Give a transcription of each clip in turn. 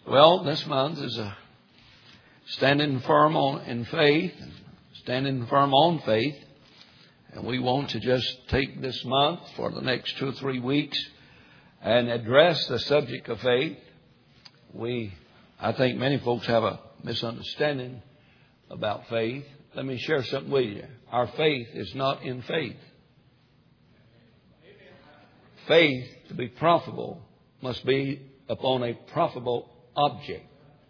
Well, this month is standing firm in faith, standing firm on faith. And we want to just take this month for the next 2 or 3 weeks and address the subject of faith. I think many folks have a misunderstanding about faith. Let me share something with you. Our faith is not in faith. Faith, to be profitable, must be upon a profitable object.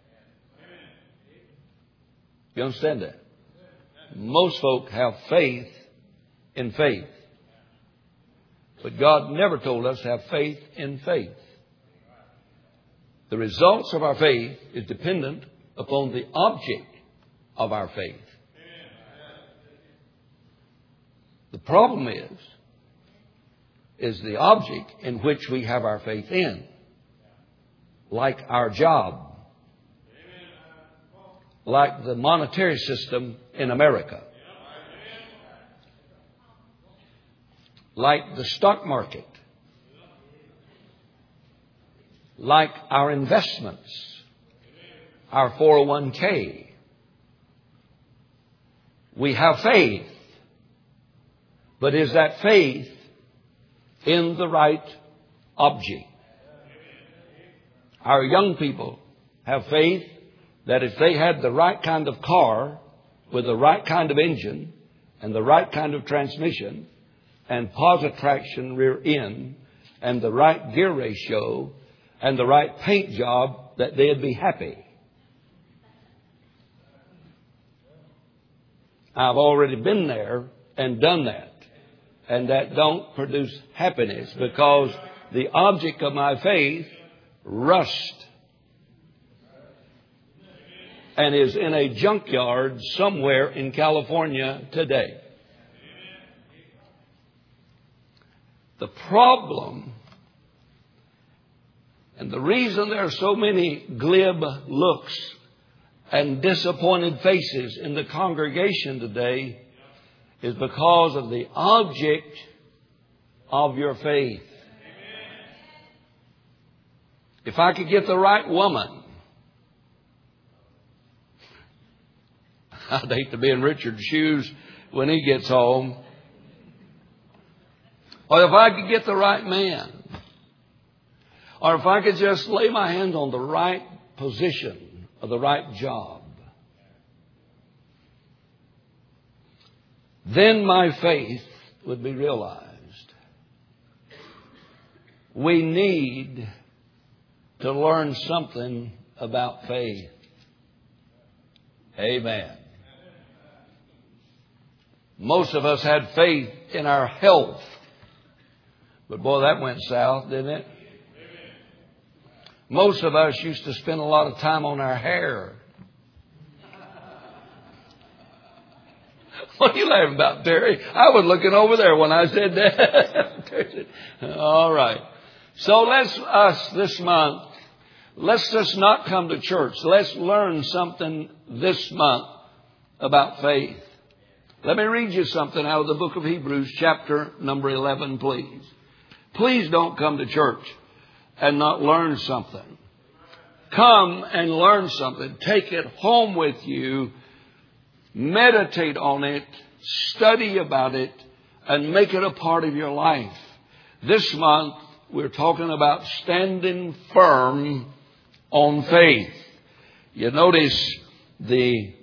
You understand that? Most folk have faith in faith. But God never told us to have faith in faith. The results of our faith is dependent upon the object of our faith. The problem is the object in which we have our faith in. Like our job. Like the monetary system in America. Like the stock market. Like our investments. Our 401k. We have faith. But is that faith in the right object? Our young people have faith that if they had the right kind of car with the right kind of engine and the right kind of transmission and positive traction rear end and the right gear ratio and the right paint job, that they'd be happy. I've already been there and done that. And that don't produce happiness because the object of my faith rusts and is in a junkyard somewhere in California today. The problem and the reason there are so many glib looks and disappointed faces in the congregation today is because of the object of your faith. If I could get the right woman, I'd hate to be in Richard's shoes when he gets home. Or if I could get the right man. Or if I could just lay my hands on the right position or the right job. Then my faith would be realized. We need to learn something about faith. Amen. Most of us had faith in our health. But boy, that went south, didn't it? Most of us used to spend a lot of time on our hair. What are you laughing about, Terry? I was looking over there when I said that. All right. So this month, let's just not come to church. Let's learn something this month about faith. Let me read you something out of the book of Hebrews, chapter number 11, please. Please don't come to church and not learn something. Come and learn something. Take it home with you. Meditate on it, study about it, and make it a part of your life. This month, we're talking about standing firm on faith. You notice the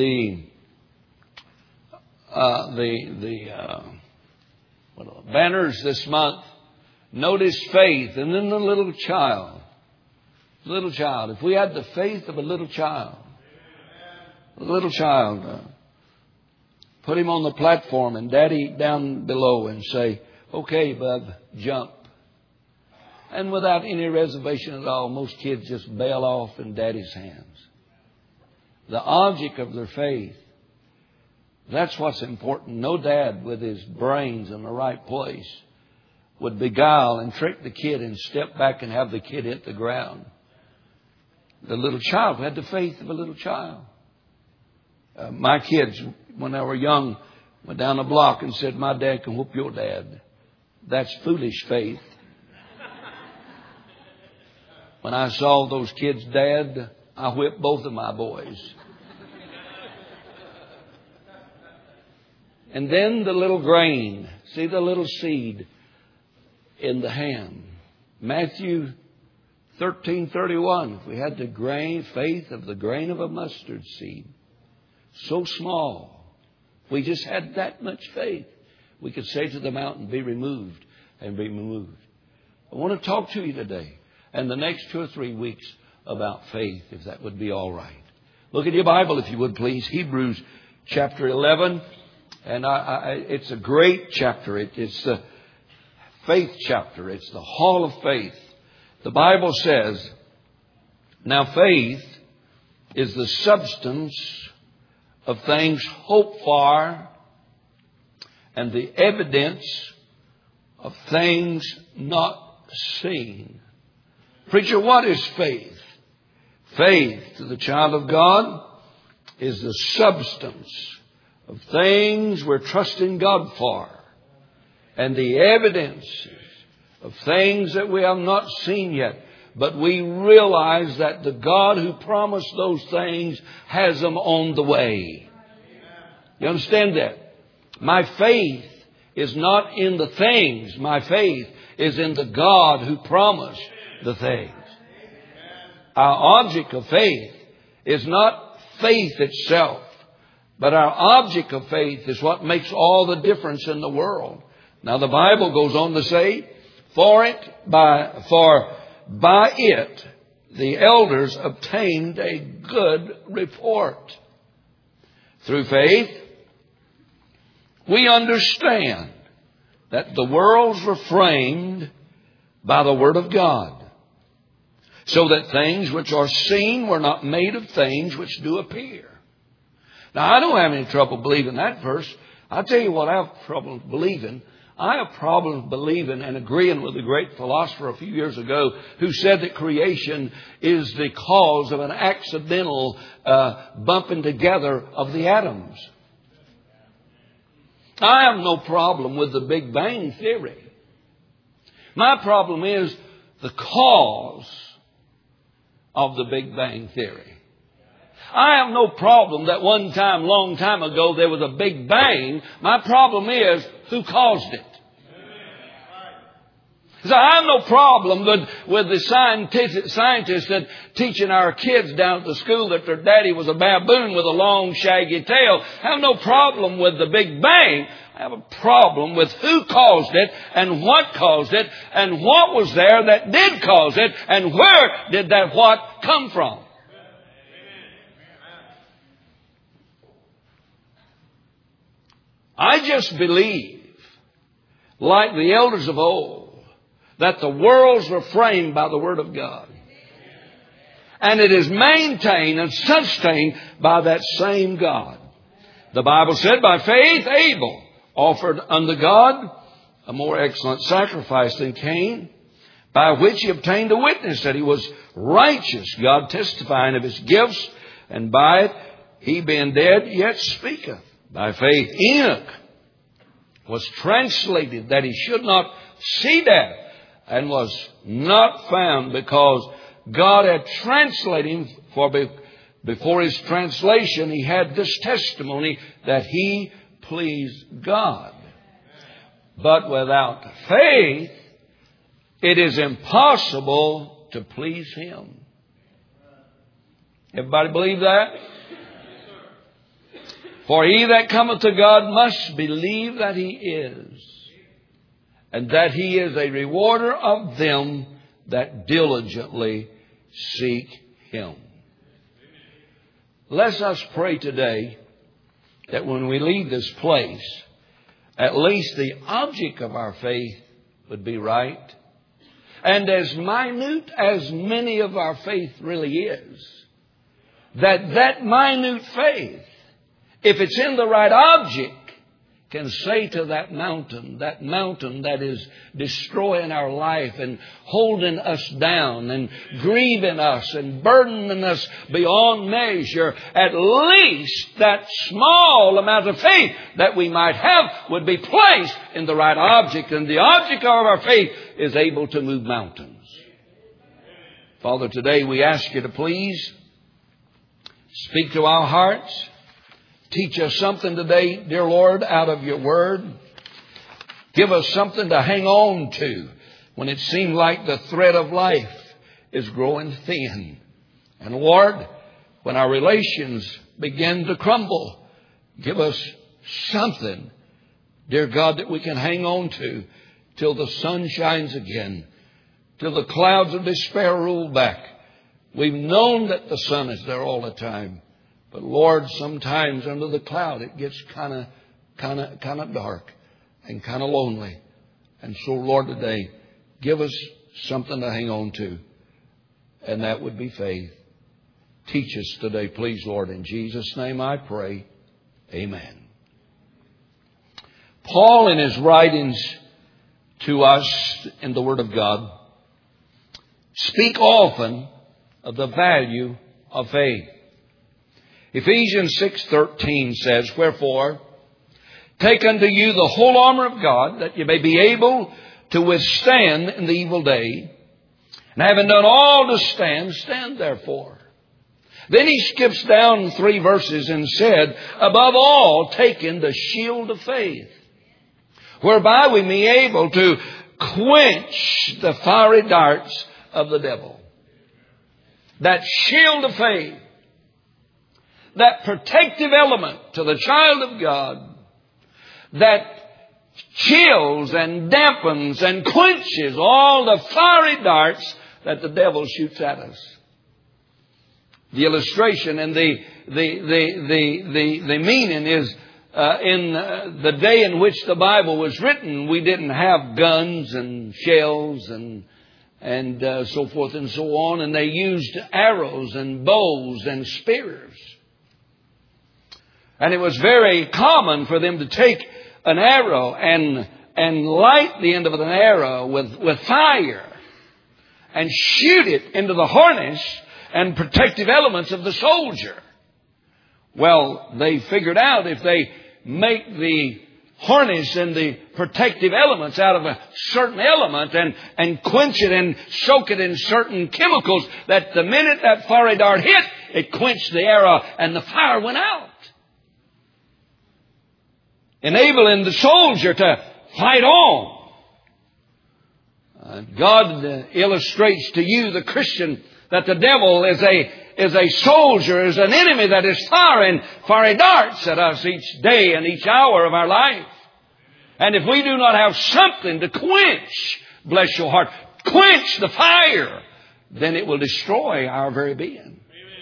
banners this month. Notice faith, and then the little child. Little child. If we had the faith of a little child. Put him on the platform and Daddy down below and say, okay, bub, jump. And without any reservation at all, most kids just bail off in Daddy's hands. The object of their faith. That's what's important. No dad with his brains in the right place would beguile and trick the kid and step back and have the kid hit the ground. The little child had the faith of a little child. My kids, when they were young, went down the block and said, my dad can whoop your dad. That's foolish faith. When I saw those kids' dad, I whipped both of my boys. And then the little grain. See the little seed in the hand. Matthew 13:31. If we had the faith of the grain of a mustard seed, so small, we just had that much faith, we could say to the mountain, be removed, and be removed. I want to talk to you today and the next 2 or 3 weeks about faith, if that would be all right. Look at your Bible, if you would please. Hebrews chapter 11. And it's a great chapter. It's the faith chapter. It's the hall of faith. The Bible says, now faith is the substance of things hoped for and the evidence of things not seen. Preacher, what is faith? Faith to the child of God is the substance of things we're trusting God for and the evidence of things that we have not seen yet. But we realize that the God who promised those things has them on the way. You understand that? My faith is not in the things. My faith is in the God who promised the things. Our object of faith is not faith itself, but our object of faith is what makes all the difference in the world. Now the Bible goes on to say, for by it the elders obtained a good report. Through faith, we understand that the worlds were framed by the Word of God, so that things which are seen were not made of things which do appear. Now, I don't have any trouble believing that verse. I'll tell you what I have trouble believing. I have problems believing and agreeing with the great philosopher a few years ago who said that creation is the cause of an accidental bumping together of the atoms. I have no problem with the Big Bang theory. My problem is the cause of the Big Bang theory. I have no problem that one time, long time ago, there was a Big Bang. My problem is who caused it. So I have no problem with the scientists that teaching our kids down at the school that their daddy was a baboon with a long shaggy tail. I have no problem with the Big Bang. I have a problem with who caused it and what caused it and what was there that did cause it and where did that what come from. I just believe, like the elders of old, that the worlds were framed by the Word of God. And it is maintained and sustained by that same God. The Bible said, by faith Abel offered unto God a more excellent sacrifice than Cain, by which he obtained a witness that he was righteous, God testifying of his gifts, and by it he being dead yet speaketh. By faith Enoch was translated that he should not see death, and was not found because God had translated him. For before his translation he had this testimony that he pleased God. But without faith it is impossible to please him. Everybody believe that? For he that cometh to God must believe that he is, and that he is a rewarder of them that diligently seek him. Let us pray today that when we leave this place, at least the object of our faith would be right. And as minute as many of our faith really is, that minute faith, if it's in the right object, can say to that mountain that is destroying our life and holding us down and grieving us and burdening us beyond measure, at least that small amount of faith that we might have would be placed in the right object. And the object of our faith is able to move mountains. Father, today we ask you to please speak to our hearts. Teach us something today, dear Lord, out of your word. Give us something to hang on to when it seemed like the thread of life is growing thin. And Lord, when our relations begin to crumble, give us something, dear God, that we can hang on to till the sun shines again, till the clouds of despair roll back. We've known that the sun is there all the time. But Lord, sometimes under the cloud it gets kind of dark and kind of lonely. And so, Lord, today, give us something to hang on to. And that would be faith. Teach us today, please, Lord. In Jesus' name I pray. Amen. Paul, in his writings to us in the Word of God, speak often of the value of faith. Ephesians 6:13 says, "Wherefore, take unto you the whole armor of God, that you may be able to withstand in the evil day. And having done all to stand, stand therefore." Then he skips down 3 verses and said, "Above all, taking the shield of faith, whereby we may be able to quench the fiery darts of the devil." That shield of faith, that protective element to the child of God, that chills and dampens and quenches all the fiery darts that the devil shoots at us. The illustration and the meaning is, in the day in which the Bible was written, we didn't have guns and shells and so forth and so on. And they used arrows and bows and spears. And it was very common for them to take an arrow and light the end of an arrow with fire and shoot it into the harness and protective elements of the soldier. Well, they figured out if they make the harness and the protective elements out of a certain element and quench it and soak it in certain chemicals, that the minute that fiery dart hit, it quenched the arrow and the fire went out, enabling the soldier to fight on. God illustrates to you, the Christian, that the devil is a soldier, is an enemy that is firing fiery darts at us each day and each hour of our life. And if we do not have something to quench, bless your heart, quench the fire, then it will destroy our very being.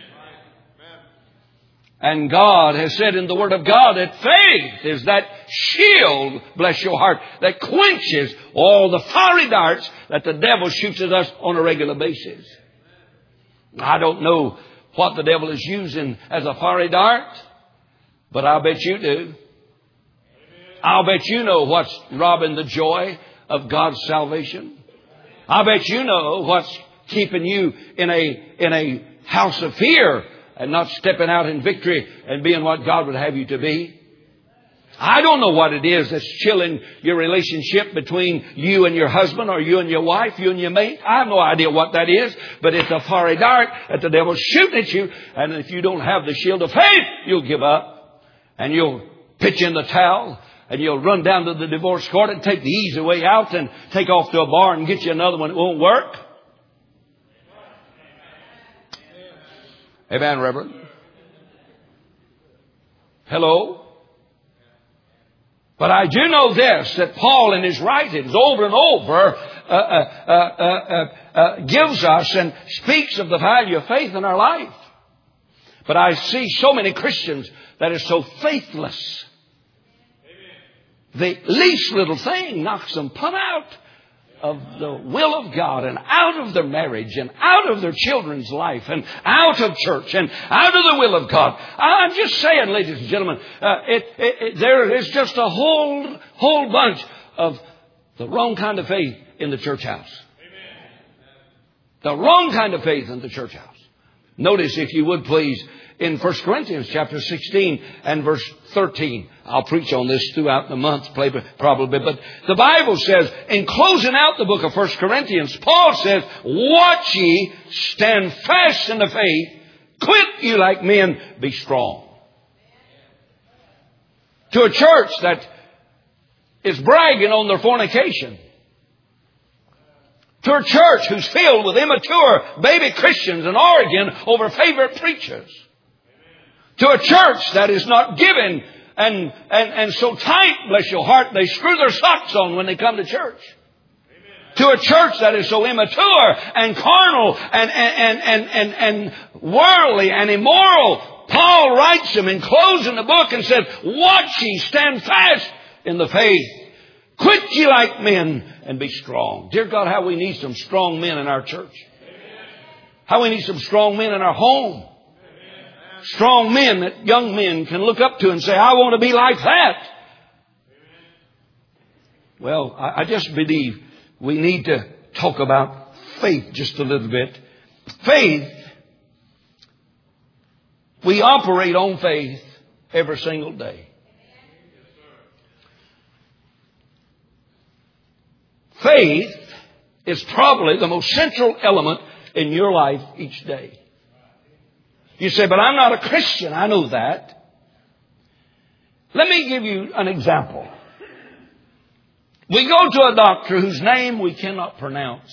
And God has said in the Word of God that faith is that shield, bless your heart, that quenches all the fiery darts that the devil shoots at us on a regular basis. I don't know what the devil is using as a fiery dart, but I'll bet you do. I'll bet you know what's robbing the joy of God's salvation. I'll bet you know what's keeping you in a house of fear and not stepping out in victory and being what God would have you to be. I don't know what it is that's chilling your relationship between you and your husband, or you and your wife, you and your mate. I have no idea what that is, but it's a fiery dart that the devil's shooting at you. And if you don't have the shield of faith, you'll give up and you'll pitch in the towel and you'll run down to the divorce court and take the easy way out and take off to a bar and get you another one that won't work. Amen, Reverend. Hello. But I do know this, that Paul in his writings over and over gives us and speaks of the value of faith in our life. But I see so many Christians that are so faithless. The least little thing knocks them plumb out of the will of God and out of their marriage and out of their children's life and out of church and out of the will of God. I'm just saying, ladies and gentlemen, there is just a whole bunch of the wrong kind of faith in the church house. The wrong kind of faith in the church house. Notice, if you would please, in 1 Corinthians chapter 16 and verse 13. I'll preach on this throughout the month, probably. But the Bible says, in closing out the book of 1 Corinthians, Paul says, watch ye, stand fast in the faith, quit you like men, be strong. To a church that is bragging on their fornication. To a church who's filled with immature baby Christians and arguing over favorite preachers. To a church that is not giving and so tight, bless your heart, they screw their socks on when they come to church. To a church that is so immature and carnal and worldly and immoral. Paul writes them in closing the book and said, watch ye, stand fast in the faith. Quit ye like men and be strong. Dear God, how we need some strong men in our church. How we need some strong men in our home. Strong men that young men can look up to and say, I want to be like that. Well, I just believe we need to talk about faith just a little bit. Faith, we operate on faith every single day. Faith is probably the most central element in your life each day. You say, but I'm not a Christian. I know that. Let me give you an example. We go to a doctor whose name we cannot pronounce,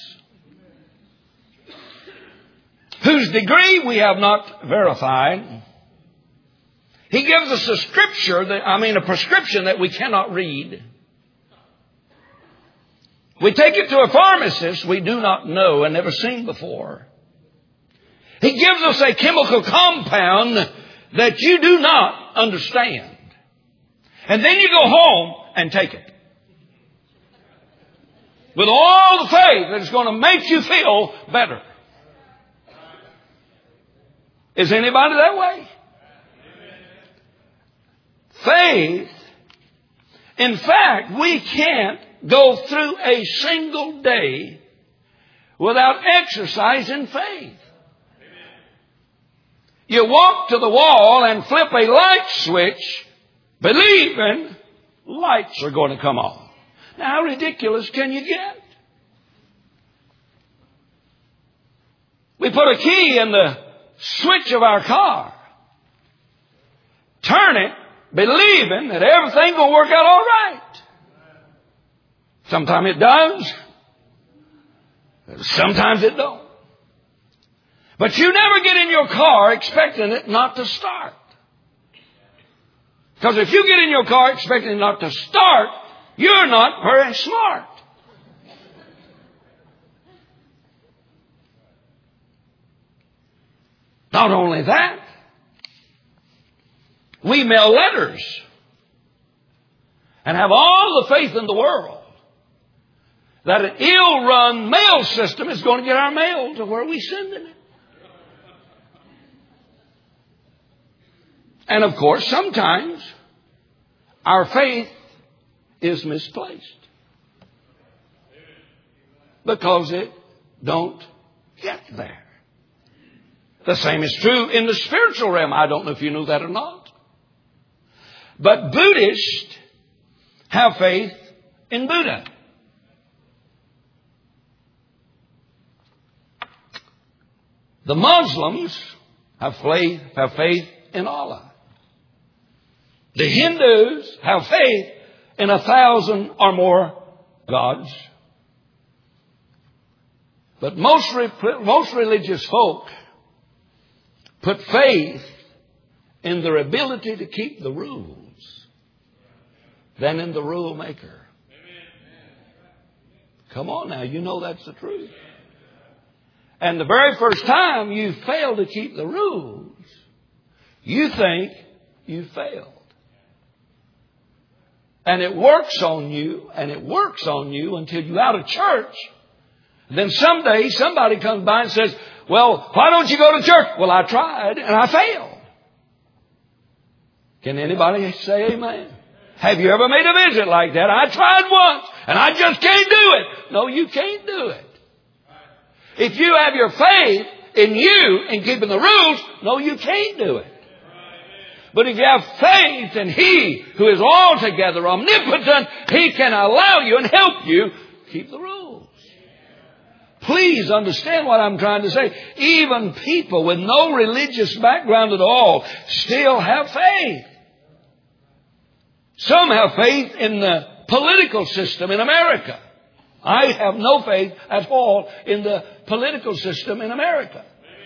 whose degree we have not verified. He gives us a prescription that we cannot read. We take it to a pharmacist we do not know and never seen before. He gives us a chemical compound that you do not understand. And then you go home and take it. With all the faith that it's going to make you feel better. Is anybody that way? Faith. In fact, we can't go through a single day without exercising faith. You walk to the wall and flip a light switch, believing lights are going to come on. Now, how ridiculous can you get? We put a key in the switch of our car, turn it, believing that everything's going to work out all right. Sometimes it does. Sometimes it don't. But you never get in your car expecting it not to start. Because if you get in your car expecting it not to start, you're not very smart. Not only that, we mail letters and have all the faith in the world that an ill-run mail system is going to get our mail to where we send it. And of course, sometimes our faith is misplaced because it don't get there. The same is true in the spiritual realm. I don't know if you knew that or not. But Buddhists have faith in Buddha. The Muslims have faith in Allah. The Hindus have faith in 1,000 or more gods. But most religious folk put faith in their ability to keep the rules than in the rule maker. Come on now, you know that's the truth. And the very first time you fail to keep the rules, you think you failed. And it works on you, and it works on you until you're out of church. Then someday somebody comes by and says, well, why don't you go to church? Well, I tried and I failed. Can anybody say amen? Have you ever made a visit like that? I tried once and I just can't do it. No, you can't do it. If you have your faith in you in keeping the rules, no, you can't do it. But if you have faith in He who is altogether omnipotent, He can allow you and help you keep the rules. Please understand what I'm trying to say. Even people with no religious background at all still have faith. Some have faith in the political system in America. I have no faith at all in the political system in America.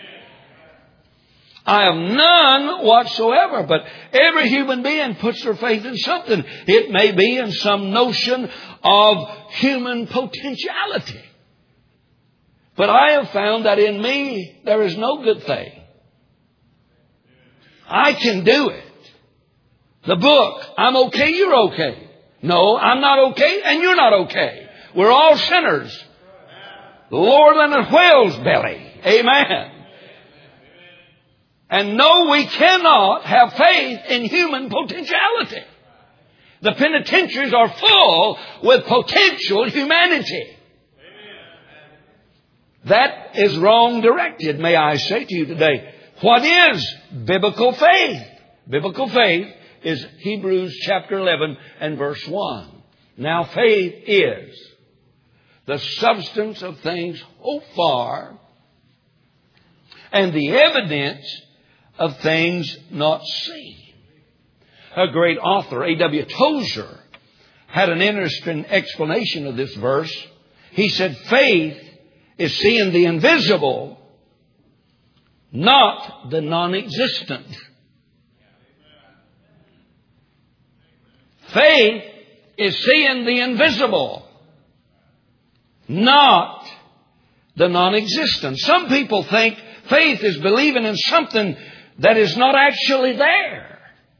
I have none whatsoever, but every human being puts their faith in something. It may be in some notion of human potentiality. But I have found that in me there is no good thing. I can do it. The book, I'm okay, you're okay. No, I'm not okay, and you're not okay. We're all sinners. Lower than a whale's belly. Amen. And no, we cannot have faith in human potentiality. The penitentiaries are full with potential humanity. That is wrong directed, may I say to you today. What is biblical faith? Biblical faith is Hebrews chapter 11 and verse 1. Now faith is the substance of things hoped for and the evidence of things not seen. A great author, A.W. Tozer, had an interesting explanation of this verse. He said, faith is seeing the invisible, not the non-existent. Faith is seeing the invisible, not the non-existent. Some people think faith is believing in something that is not actually there.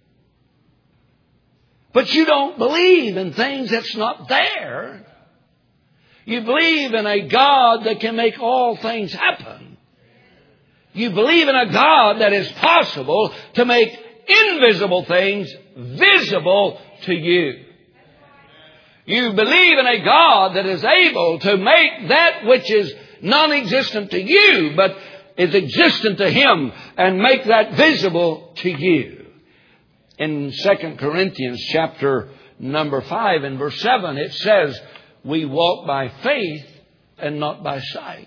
But you don't believe in things that's not there. You believe in a God that can make all things happen. You believe in a God that is possible to make invisible things visible to you. You believe in a God that is able to make that which is non-existent to you, but is existent to Him, and make that visible to you. In 2 Corinthians chapter number 5 and verse 7, it says, we walk by faith and not by sight.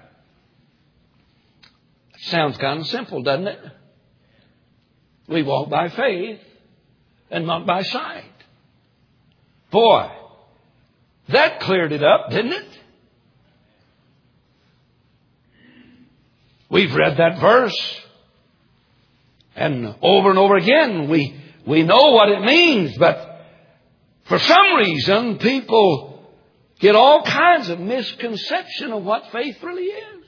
Sounds kind of simple, doesn't it? We walk by faith and not by sight. Boy, that cleared it up, didn't it? We've read that verse. And over again, we know what it means. But for some reason, people get all kinds of misconception of what faith really is.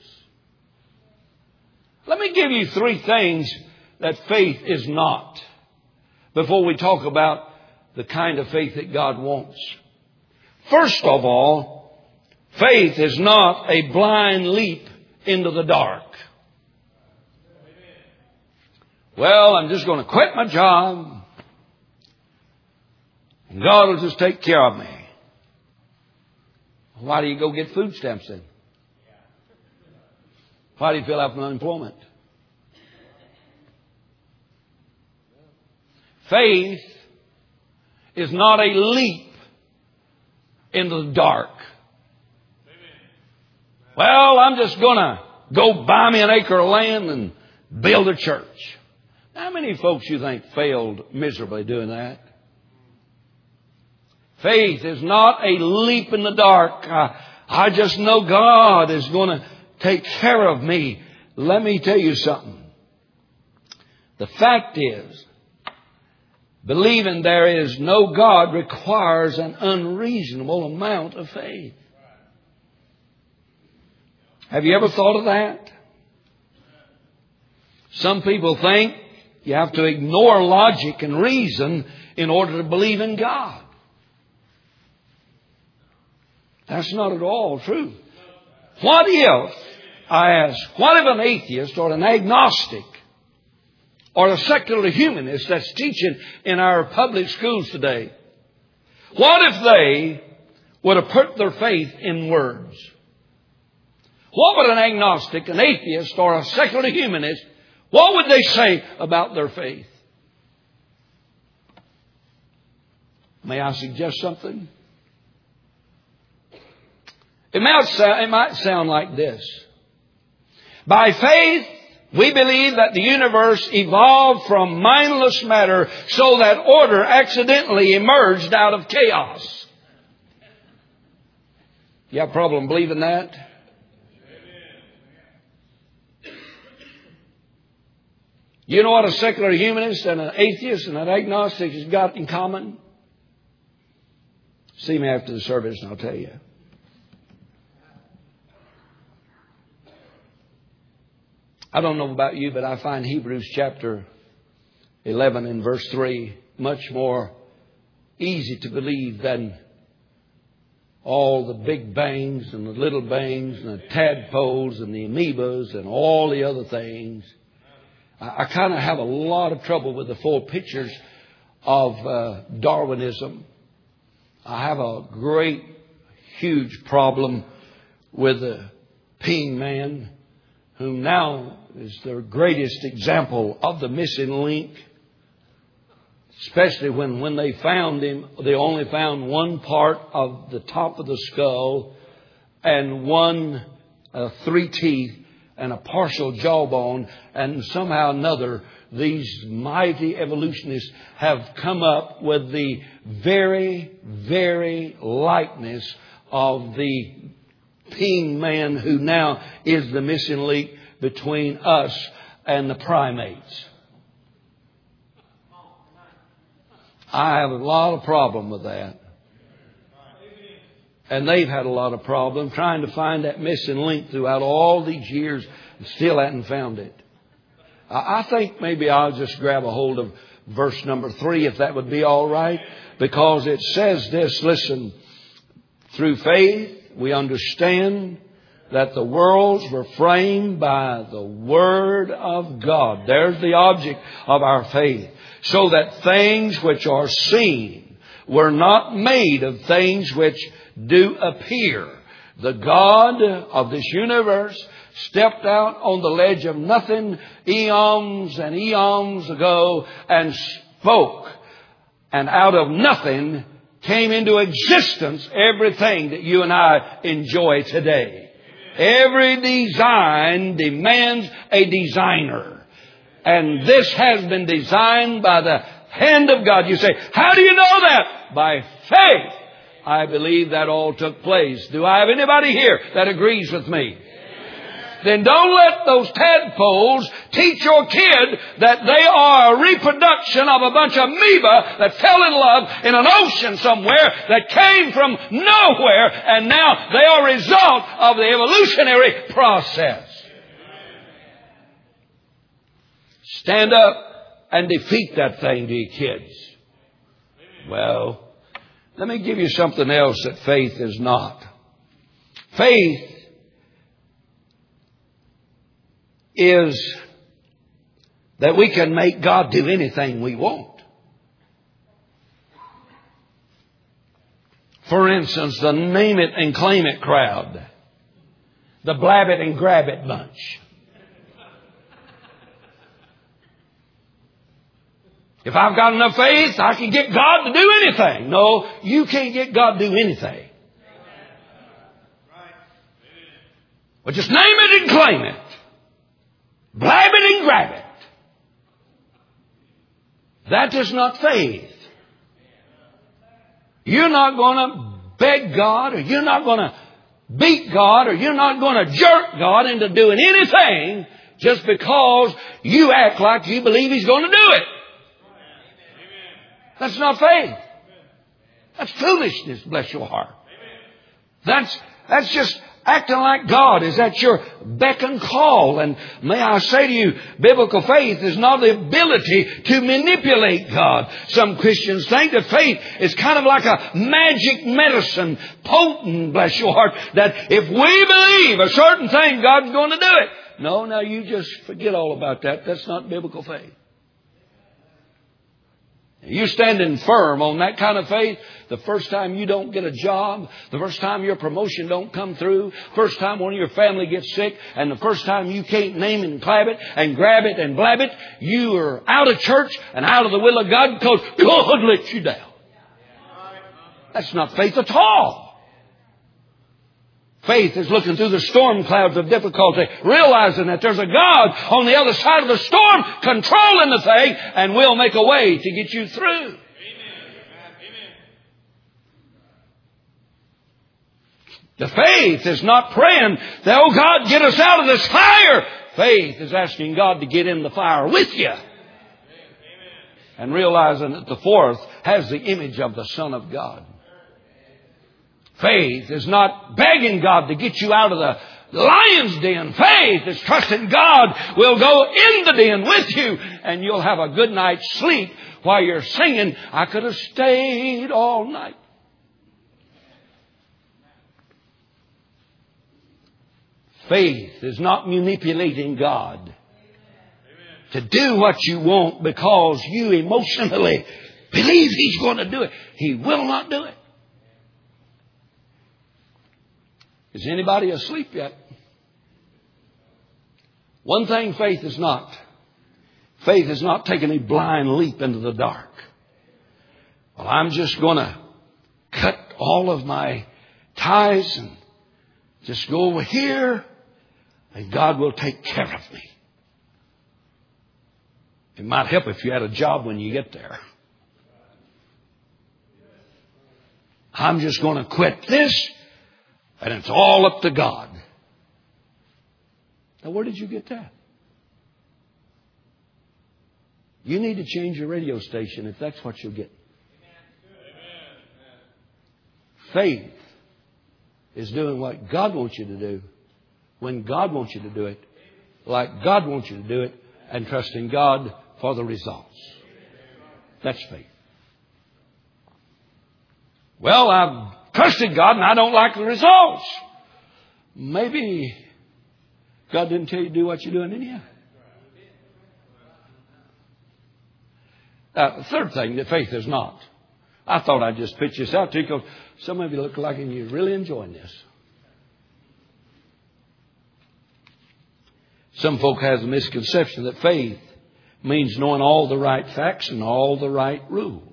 Let me give you 3 things that faith is not, before we talk about the kind of faith that God wants. First of all, faith is not a blind leap into the dark. Well, I'm just going to quit my job, and God will just take care of me. Why do you go get food stamps then? Why do you fill out for unemployment? Faith is not a leap into the dark. Well, I'm just going to go buy me an acre of land and build a church. How many folks you think failed miserably doing that? Faith is not a leap in the dark. I just know God is going to take care of me. Let me tell you something. The fact is, believing there is no God requires an unreasonable amount of faith. Have you ever thought of that? Some people think you have to ignore logic and reason in order to believe in God. That's not at all true. What if, I ask, what if an atheist or an agnostic or a secular humanist that's teaching in our public schools today, what if they would have put their faith in words? What would an agnostic, an atheist, or a secular humanist, what would they say about their faith? May I suggest something? It might sound like this. By faith, we believe that the universe evolved from mindless matter so that order accidentally emerged out of chaos. You have a problem believing that? You know what a secular humanist and an atheist and an agnostic has got in common? See me after the service and I'll tell you. I don't know about you, but I find Hebrews chapter 11 and verse 3 much more easy to believe than all the big bangs and the little bangs and the tadpoles and the amoebas and all the other things. I kind of have a lot of trouble with the full pictures of Darwinism. I have a great, huge problem with the peeing man, whom now is the greatest example of the missing link. Especially when they found him, they only found one part of the top of the skull and three teeth and a partial jawbone. And somehow or another, these mighty evolutionists have come up with the very, very likeness of the peeing man who now is the missing link between us and the primates. I have a lot of problem with that. And they've had a lot of problem trying to find that missing link throughout all these years and still hadn't found it. I think maybe I'll just grab a hold of verse number 3, if that would be all right. Because it says this, listen, through faith we understand that the worlds were framed by the Word of God. There's the object of our faith. So that things which are seen were not made of things which do appear. The God of this universe stepped out on the ledge of nothing eons and eons ago and spoke. And out of nothing came into existence everything that you and I enjoy today. Every design demands a designer. And this has been designed by the hand of God. You say, how do you know that? By faith. I believe that all took place. Do I have anybody here that agrees with me? Then don't let those tadpoles teach your kid that they are a reproduction of a bunch of amoeba that fell in love in an ocean somewhere that came from nowhere, and now they are a result of the evolutionary process. Stand up and defeat that thing to your kids. Well, let me give you something else that faith is not. Faith is that we can make God do anything we want. For instance, the name it and claim it crowd. The blab it and grab it bunch. If I've got enough faith, I can get God to do anything. No, you can't get God to do anything. But just name it and claim it. Blab it and grab it. That is not faith. You're not going to beg God, or you're not going to beat God, or you're not going to jerk God into doing anything just because you act like you believe He's going to do it. That's not faith. That's foolishness, bless your heart. That's just acting like God is at your beck and call. And may I say to you, biblical faith is not the ability to manipulate God. Some Christians think that faith is kind of like a magic medicine, potent, bless your heart, that if we believe a certain thing, God's going to do it. No, now you just forget all about that. That's not biblical faith. You standing firm on that kind of faith, the first time you don't get a job, the first time your promotion don't come through, first time one of your family gets sick, and the first time you can't name and clap it and grab it and blab it, you are out of church and out of the will of God because God let you down. That's not faith at all. Faith is looking through the storm clouds of difficulty, realizing that there's a God on the other side of the storm controlling the thing and will make a way to get you through. Amen. The faith is not praying that, oh God, get us out of this fire. Faith is asking God to get in the fire with you. And realizing that the fourth has the image of the Son of God. Faith is not begging God to get you out of the lion's den. Faith is trusting God will go in the den with you and you'll have a good night's sleep while you're singing, I could have stayed all night. Faith is not manipulating God to do what you want because you emotionally believe He's going to do it. He will not do it. Is anybody asleep yet? One thing faith is not. Faith is not taking a blind leap into the dark. Well, I'm just going to cut all of my ties and just go over here and God will take care of me. It might help if you had a job when you get there. I'm just going to quit this. And it's all up to God. Now, where did you get that? You need to change your radio station if that's what you'll get. Faith is doing what God wants you to do, when God wants you to do it, like God wants you to do it, and trusting God for the results. That's faith. Well, I've trusted God and I don't like the results. Maybe God didn't tell you to do what you're doing anyhow. The third thing that faith is not. I thought I'd just pitch this out to you because some of you look like you're really enjoying this. Some folk has a misconception that faith means knowing all the right facts and all the right rules.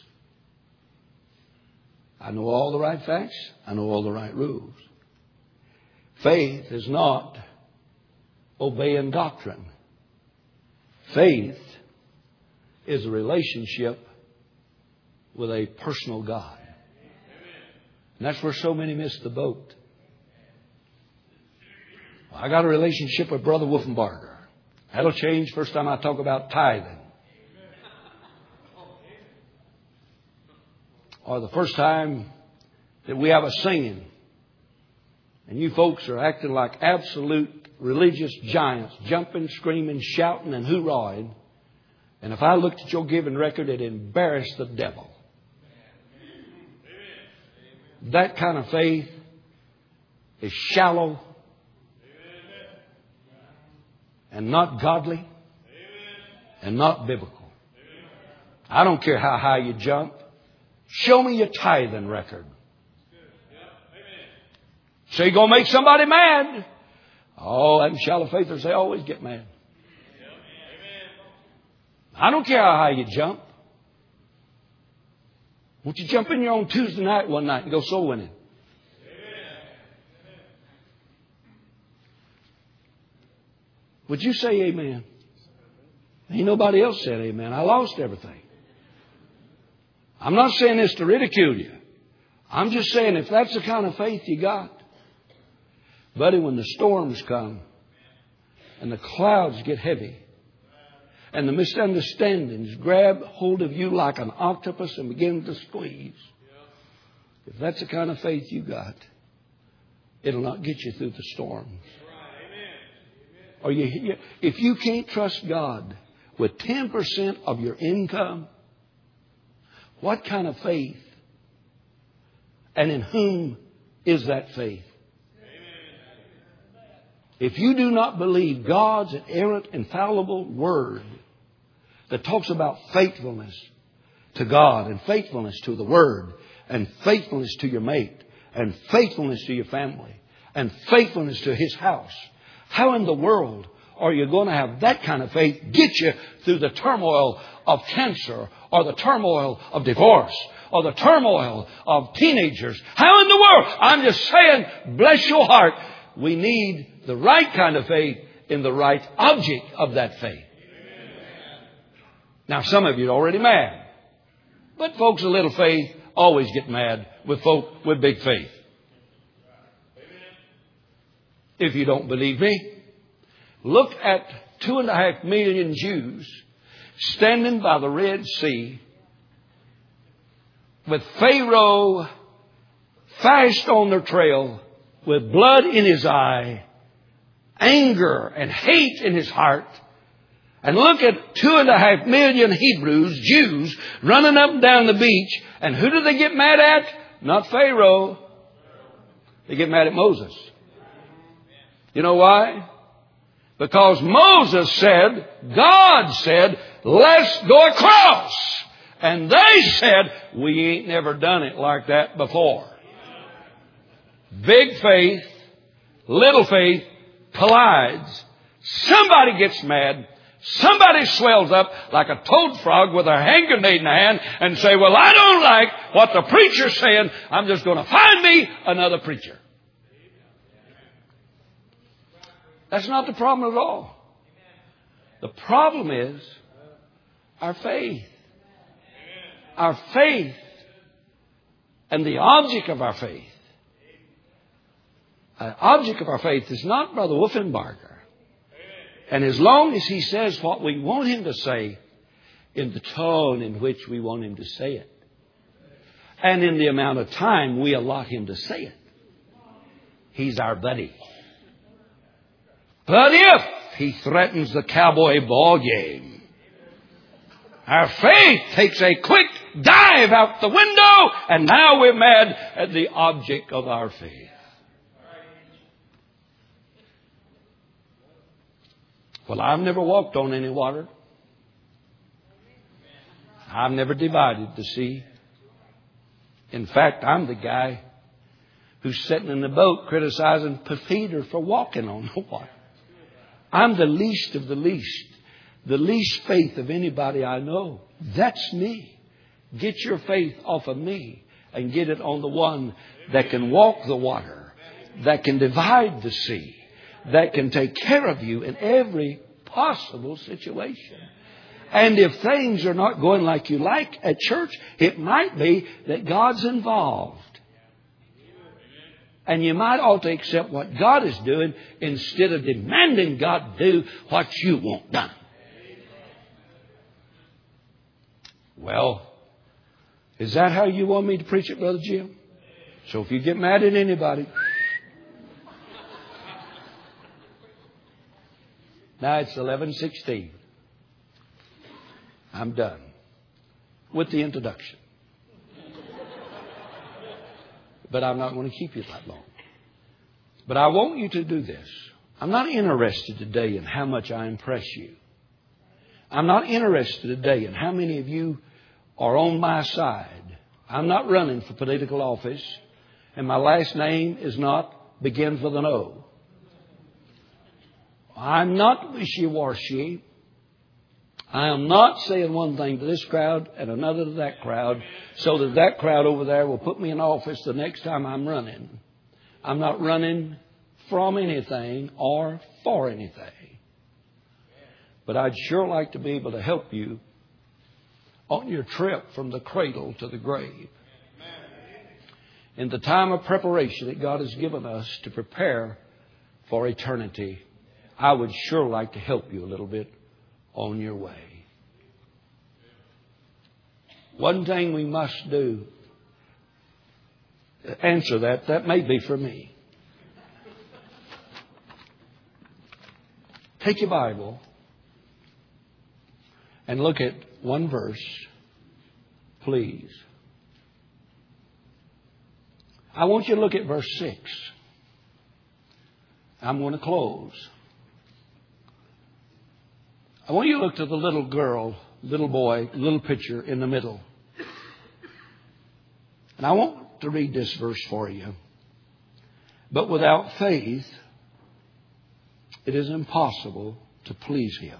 I know all the right facts. I know all the right rules. Faith is not obeying doctrine. Faith is a relationship with a personal God. And that's where so many miss the boat. I got a relationship with Brother Wolfenbarger. That'll change first time I talk about tithing. Or the first time that we have a singing and you folks are acting like absolute religious giants, jumping, screaming, shouting, and hoorahing. And if I looked at your giving record, it embarrassed the devil. That kind of faith is shallow and not godly and not biblical. I don't care how high you jump. Show me your tithing record. So you're going to make somebody mad. Oh, them shallow faithers, they always get mad. I don't care how high you jump. Won't you jump in here on Tuesday night one night and go soul winning? Would you say amen? Ain't nobody else said amen. I lost everything. I'm not saying this to ridicule you. I'm just saying if that's the kind of faith you got, buddy, when the storms come and the clouds get heavy and the misunderstandings grab hold of you like an octopus and begin to squeeze, if that's the kind of faith you got, it'll not get you through the storms. Or if you can't trust God with 10% of your income, what kind of faith? And in whom is that faith? If you do not believe God's inerrant, infallible word that talks about faithfulness, to God and faithfulness to the Word and faithfulness to your mate and faithfulness to your family and faithfulness to His house. How in the world are you going to have that kind of faith get you through the turmoil of cancer or the turmoil of divorce or the turmoil of teenagers? How in the world? I'm just saying, bless your heart, we need the right kind of faith in the right object of that faith. Now, some of you are already mad. But folks with little faith always get mad with folk with big faith. If you don't believe me, look at 2.5 million Jews standing by the Red Sea with Pharaoh fast on their trail, with blood in his eye, anger and hate in his heart. And look at 2.5 million Hebrews, Jews, running up and down the beach. And who do they get mad at? Not Pharaoh. They get mad at Moses. You know why? Because Moses said, God said, let's go across. And they said, we ain't never done it like that before. Big faith, little faith collides. Somebody gets mad. Somebody swells up like a toad frog with a hand grenade in the hand and say, well, I don't like what the preacher's saying. I'm just going to find me another preacher. That's not the problem at all. The problem is our faith. Our faith and the object of our faith. The object of our faith is not Brother Wolfenbarger. And as long as he says what we want him to say in the tone in which we want him to say it, and in the amount of time we allot him to say it, he's our buddy. But if he threatens the cowboy ball game, our faith takes a quick dive out the window, and now we're mad at the object of our faith. Well, I've never walked on any water. I've never divided the sea. In fact, I'm the guy who's sitting in the boat criticizing Peter for walking on the water. I'm the least of the least. The least faith of anybody I know. That's me. Get your faith off of me and get it on the one that can walk the water, that can divide the sea, that can take care of you in every possible situation. And if things are not going like you like at church, it might be that God's involved. And you might ought to accept what God is doing instead of demanding God do what you want done. Well, is that how you want me to preach it, Brother Jim? So if you get mad at anybody... Now it's 11:16. I'm done with the introduction. But I'm not going to keep you that long. But I want you to do this. I'm not interested today in how much I impress you. I'm not interested today in how many of you are on my side. I'm not running for political office. And my last name is not begins with an O. I'm not wishy-washy. I am not saying one thing to this crowd and another to that crowd so that that crowd over there will put me in office the next time I'm running. I'm not running from anything or for anything. But I'd sure like to be able to help you on your trip from the cradle to the grave. In the time of preparation that God has given us to prepare for eternity, I would sure like to help you a little bit on your way. One thing we must do, answer that may be for me. Take your Bible and look at one verse, please. I want you to look at verse 6. I'm going to close. I want you to look to the little girl, little boy, little picture in the middle. And I want to read this verse for you. But without faith, it is impossible to please Him.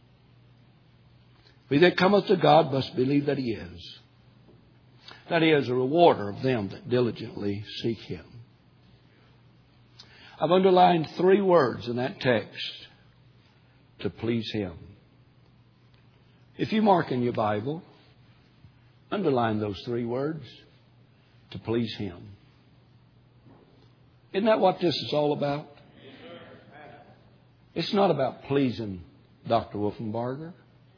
He that cometh to God must believe that He is. That He is a rewarder of them that diligently seek Him. I've underlined 3 words in that text. To please Him. If you mark in your Bible, underline those 3 words. To please Him. Isn't that what this is all about? It's not about pleasing Dr. Wolfenbarger.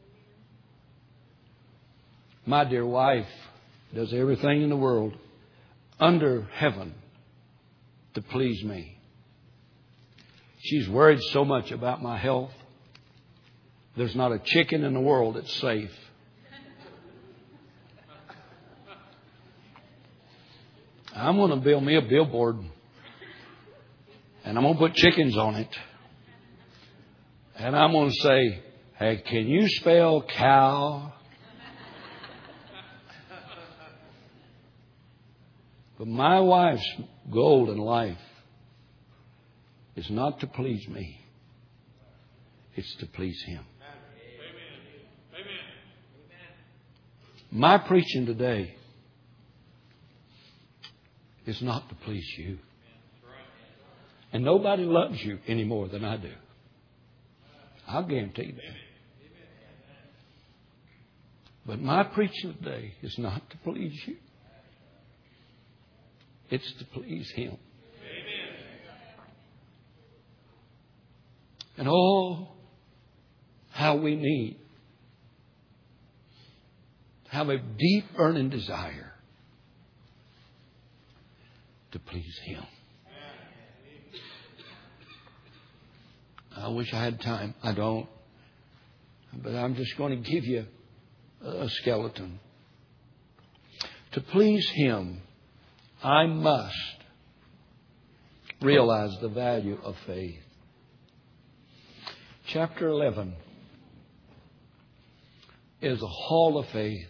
My dear wife does everything in the world under heaven to please me. She's worried so much about my health. There's not a chicken in the world that's safe. I'm going to build me a billboard. And I'm going to put chickens on it. And I'm going to say, hey, can you spell cow? But my wife's goal in life is not to please me. It's to please Him. My preaching today is not to please you. And nobody loves you any more than I do. I'll guarantee you that. But my preaching today is not to please you. It's to please Him. And oh, how we need to have a deep burning desire to please Him. I wish I had time. I don't. But I'm just going to give you a skeleton. To please Him, I must realize the value of faith. Chapter 11 is a hall of faith.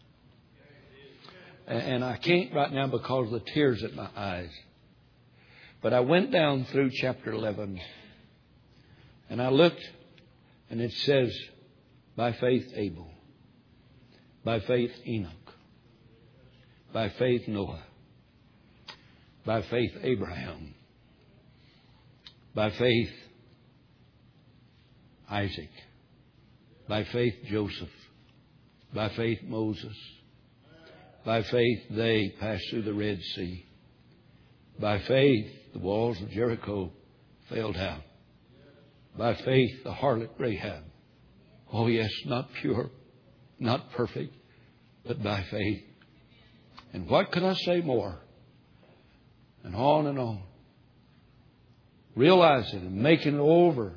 And I can't right now because of the tears at my eyes. But I went down through chapter 11 and I looked and it says, by faith Abel, by faith Enoch, by faith Noah, by faith Abraham, by faith Isaac, by faith Joseph, by faith Moses, by faith they passed through the Red Sea, by faith the walls of Jericho fell down, by faith the harlot Rahab, oh yes, not pure, not perfect, but by faith. And what could I say more? And on, realizing and making it over,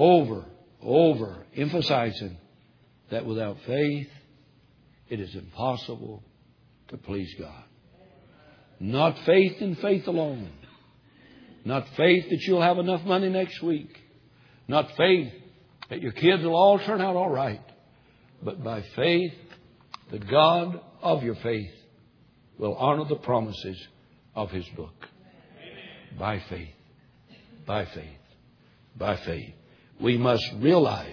emphasizing that without faith, it is impossible to please God. Not faith in faith alone. Not faith that you'll have enough money next week. Not faith that your kids will all turn out all right. But by faith, the God of your faith will honor the promises of His book. By faith. By faith. By faith. We must realize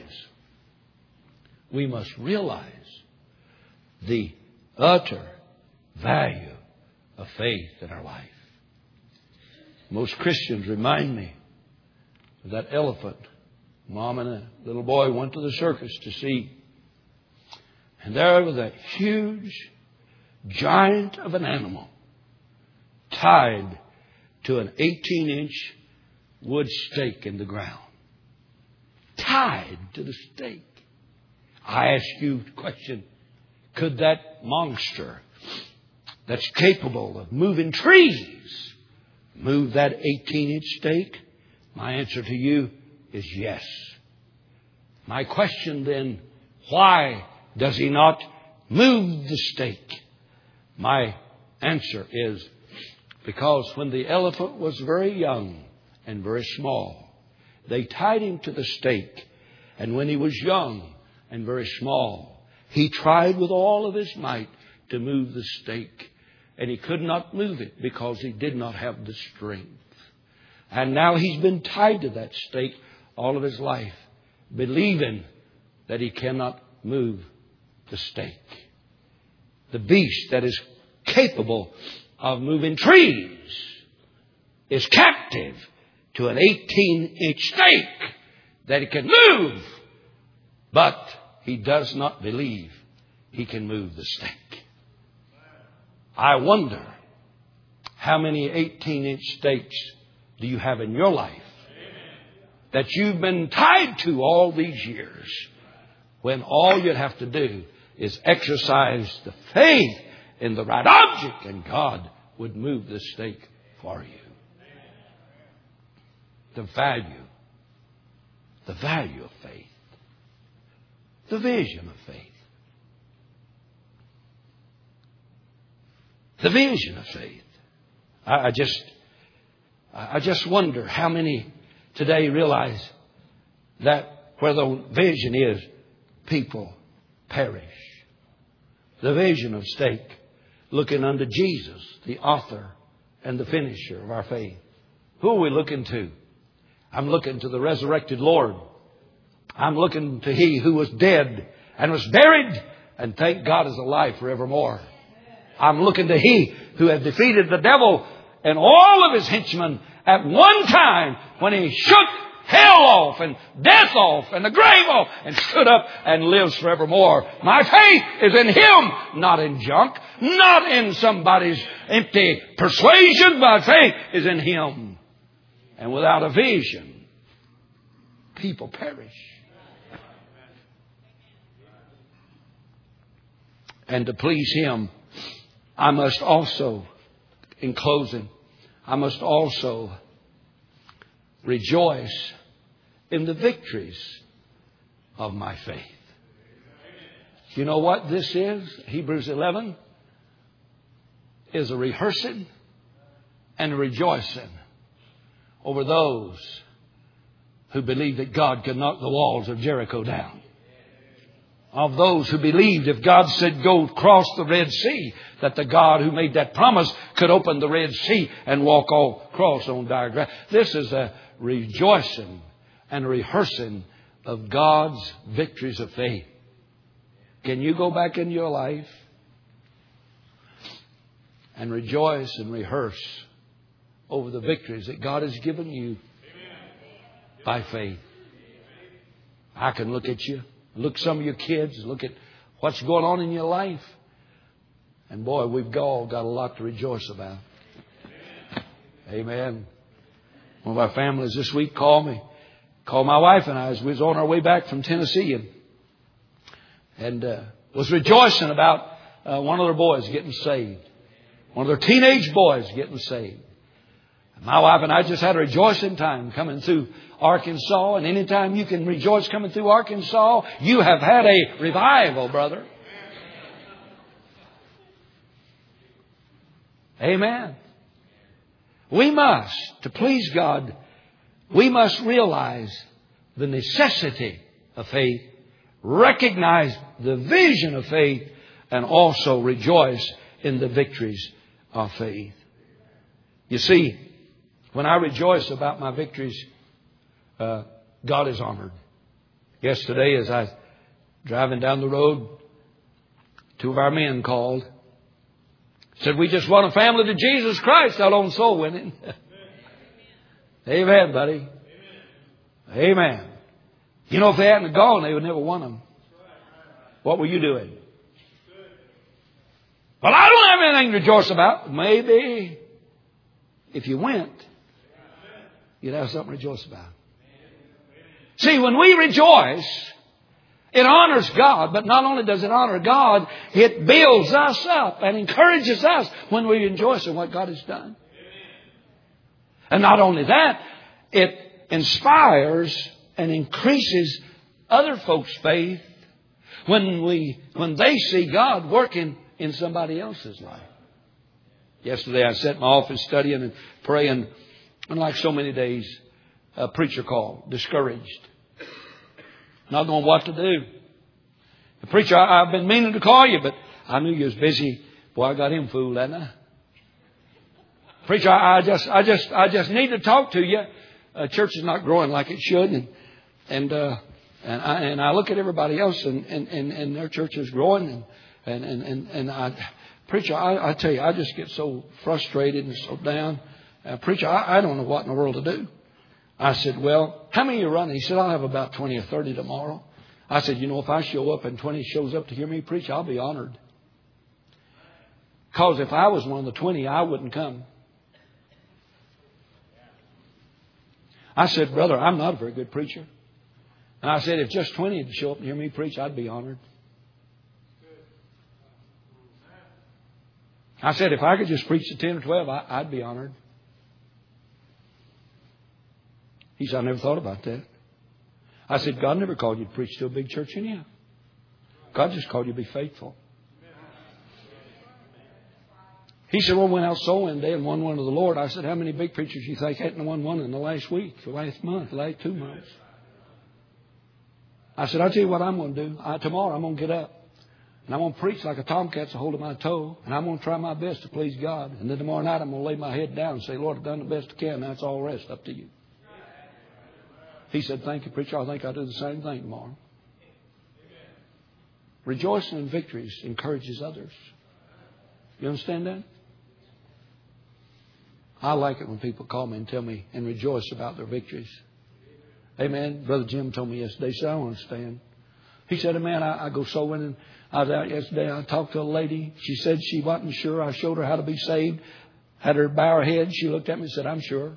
the utter value of faith in our life. Most Christians remind me of that elephant Mom and a little boy went to the circus to see. And there was a huge giant of an animal tied to an 18-inch wood stake in the ground. Tied to the stake. I ask you the question, could that monster that's capable of moving trees move that 18-inch stake? My answer to you is yes. My question then, why does he not move the stake? My answer is because when the elephant was very young and very small, they tied him to the stake. And when he was young and very small, he tried with all of his might to move the stake. And he could not move it because he did not have the strength. And now he's been tied to that stake all of his life, believing that he cannot move the stake. The beast that is capable of moving trees is captive to an 18-inch stake that it can move. But he does not believe he can move the stake. I wonder how many 18-inch stakes do you have in your life that you've been tied to all these years, when all you'd have to do is exercise the faith in the right object and God would move the stake for you. The value of faith. The vision of faith. The vision of faith. I just wonder how many today realize that where the vision is, people perish. The vision of stake, looking unto Jesus, the author and the finisher of our faith. Who are we looking to? I'm looking to the resurrected Lord. I'm looking to He who was dead and was buried and thank God is alive forevermore. I'm looking to He who had defeated the devil and all of his henchmen at one time when He shook hell off and death off and the grave off and stood up and lives forevermore. My faith is in Him, not in junk, not in somebody's empty persuasion. My faith is in Him. And without a vision, people perish. And to please Him, I must also, in closing, I must also rejoice in the victories of my faith. You know what this is? Hebrews 11 is a rehearsing and a rejoicing over those who believe that God can knock the walls of Jericho down. Of those who believed if God said go across the Red Sea, that the God who made that promise could open the Red Sea and walk all across on dry ground. This is a rejoicing and a rehearsing of God's victories of faith. Can you go back in your life and rejoice and rehearse over the victories that God has given you by faith? I can look at you, look at some of your kids, look at what's going on in your life. And boy, we've all got a lot to rejoice about. Amen. One of our families this week called my wife and I as we was on our way back from Tennessee and was rejoicing about one of their boys getting saved. One of their teenage boys getting saved. My wife and I just had a rejoicing time coming through Arkansas. And anytime you can rejoice coming through Arkansas, you have had a revival, brother. Amen. We must, to please God, we must realize the necessity of faith, recognize the vision of faith, and also rejoice in the victories of faith. You see, when I rejoice about my victories, God is honored. Yesterday, as I was driving down the road, two of our men called. Said, we just want a family to Jesus Christ out on soul winning. Amen, buddy. Amen. You know, if they hadn't gone, they would never won them. What were you doing? Well, I don't have anything to rejoice about. Maybe if you went, you'd have something to rejoice about. See, when we rejoice, it honors God, but not only does it honor God, it builds us up and encourages us when we rejoice in what God has done. And not only that, it inspires and increases other folks' faith when they see God working in somebody else's life. Yesterday I sat in my office studying and praying, and like so many days, a preacher called, discouraged. Not knowing what to do. The preacher, I've been meaning to call you, but I knew you was busy. Boy, I got him fooled, hadn't I? Preacher, I just need to talk to you. Church is not growing like it should, and I look at everybody else, and their church is growing, Preacher, I tell you, I just get so frustrated and so down. Preacher, I don't know what in the world to do. I said, well, how many are running? He said, I'll have about 20 or 30 tomorrow. I said, you know, if I show up and 20 shows up to hear me preach, I'll be honored. Because if I was one of the 20, I wouldn't come. I said, brother, I'm not a very good preacher. And I said, if just 20 would show up and hear me preach, I'd be honored. I said, if I could just preach to 10 or 12, I'd be honored. He said, I never thought about that. I said, God never called you to preach to a big church anyhow. God just called you to be faithful. He said, well, went out soul one day and won one to the Lord. I said, how many big preachers do you think hadn't won one in the last week, the last month, the last 2 months? I said, I'll tell you what I'm going to do. Tomorrow I'm going to get up. And I'm going to preach like a tomcat's a hold of my toe. And I'm going to try my best to please God. And then tomorrow night I'm going to lay my head down and say, Lord, I've done the best I can. That's all the rest up to you. He said, thank you, preacher. I think I'll do the same thing tomorrow. Rejoicing in victories encourages others. You understand that? I like it when people call me and tell me and rejoice about their victories. Amen. Brother Jim told me yesterday, he said, I don't understand. He said, man, I go sowing, and I was out yesterday. I talked to a lady. She said she wasn't sure. I showed her how to be saved. Had her bow her head. She looked at me and said, I'm sure.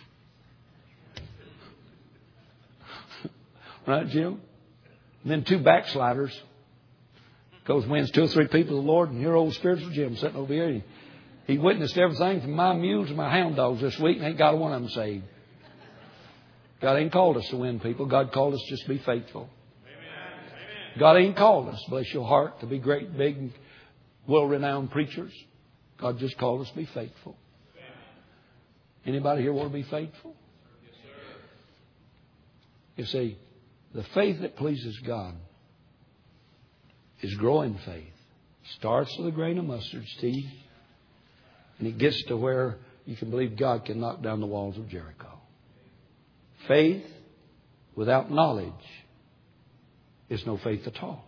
Right, Jim? And then 2 backsliders. Goes wins 2 or 3 people of the Lord. And here old spiritual Jim sitting over here. He witnessed everything from my mules to my hound dogs this week, and ain't got one of them saved. God ain't called us to win people. God called us just to be faithful. Amen. God ain't called us, bless your heart, to be great, big, well-renowned preachers. God just called us to be faithful. Anybody here want to be faithful? Yes, sir. You see, the faith that pleases God is growing faith. Starts with a grain of mustard seed, and it gets to where you can believe God can knock down the walls of Jericho. Faith without knowledge is no faith at all.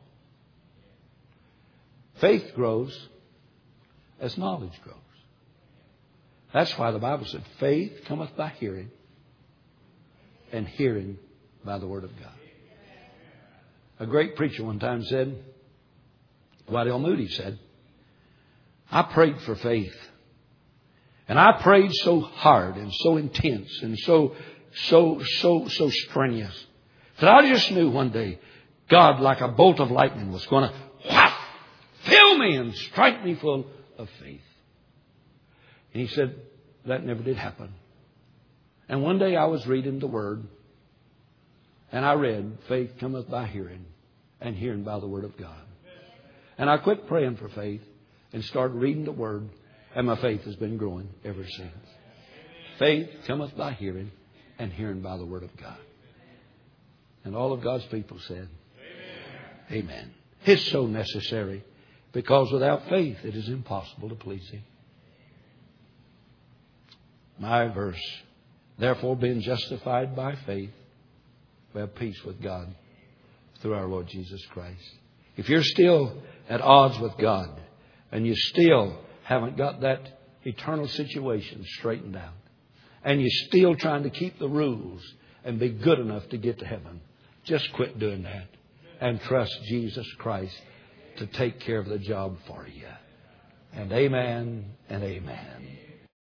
Faith grows as knowledge grows. That's why the Bible said, faith cometh by hearing, and hearing by the Word of God. A great preacher one time said, Waddell Moody said, I prayed for faith. And I prayed so hard and so intense and so strenuous that I just knew one day God, like a bolt of lightning, was going to fill me and strike me full of faith. And he said, that never did happen. And one day I was reading the Word, and I read, faith cometh by hearing, and hearing by the Word of God. And I quit praying for faith and started reading the Word, and my faith has been growing ever since. Faith cometh by hearing, and hearing by the Word of God. And all of God's people said, Amen. Amen. It's so necessary, because without faith it is impossible to please Him. My verse, therefore being justified by faith, we have peace with God through our Lord Jesus Christ. If you're still at odds with God, and you still haven't got that eternal situation straightened out, and you're still trying to keep the rules and be good enough to get to heaven, just quit doing that and trust Jesus Christ to take care of the job for you. And amen and amen.